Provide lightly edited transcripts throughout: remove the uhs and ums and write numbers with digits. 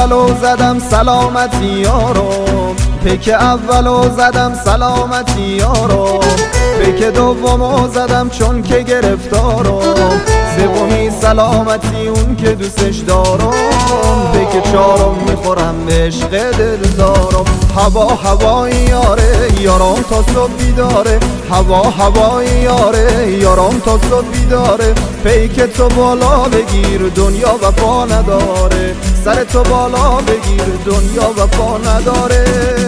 اولو زدم سلامتی یارم، پیک اولو زدم سلامتی یارم، پیک دومو زدم چون که گرفتارم، سومی سلامتی اون که دوستش دارم، پیک چهارم میخورم به عشق دلدارم. هوا هوای یاره یارم تا صبح بیداره، هوا هوای یاره یارم تا صبح بیداره، پیک تو بالا بگیر دنیا وفا نداره، سر تو بالا بگیر دنیا وفا نداره.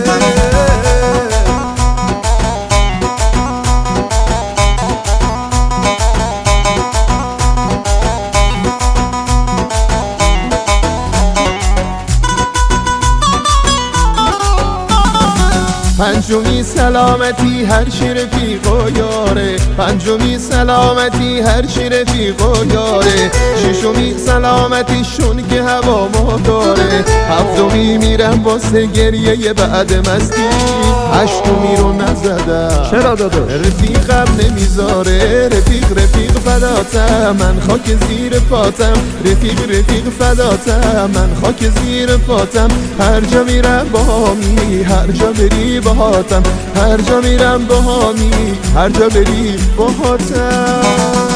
پنجمی سلامتی هر چی رفیق و یاره، پنجمی سلامتی هر چی رفیق و یاره، ششمی سلامتی شون که هوا ما داره، هفتمی میرم واسه گریه بعد مستی، هشتمی رو نزدم چرا داداش؟ رفیقم نمیذاره، رفیق فداتم من خاک زیر پاتم، رفیق فداتم من خاک زیر پاتم، هر جا میرم باهامی هر جا بری باهاتم، هر جا میرم باهامی هر جا بری باهاتم.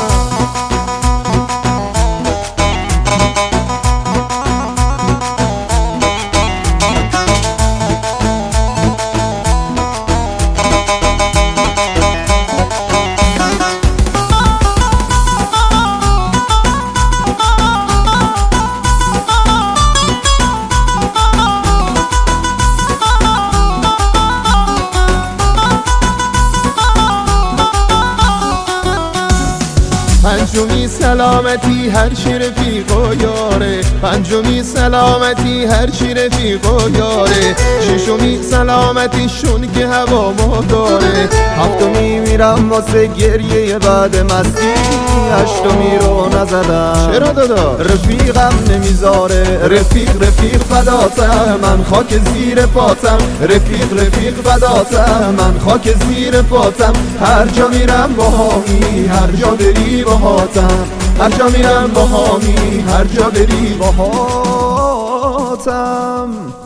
پنجمی سلامتی هر چی رفیق و یاره، پنجمی سلامتی هر چی رفیق و یاره، ششمی سلامتی شون که هوا ما داره، هفتمی میرم واسه گریه بعد مستی، هشتمی رو نزدم چرا داداش؟ رفیقم نمیذاره، رفیق فداتم من خاک زیر پاتم، رفیق فداتم من خاک زیر پاتم، هر جا میرم باهامی هر جا بری باهاتم، هر جا میرم باهامی هر جا بری باهاتم.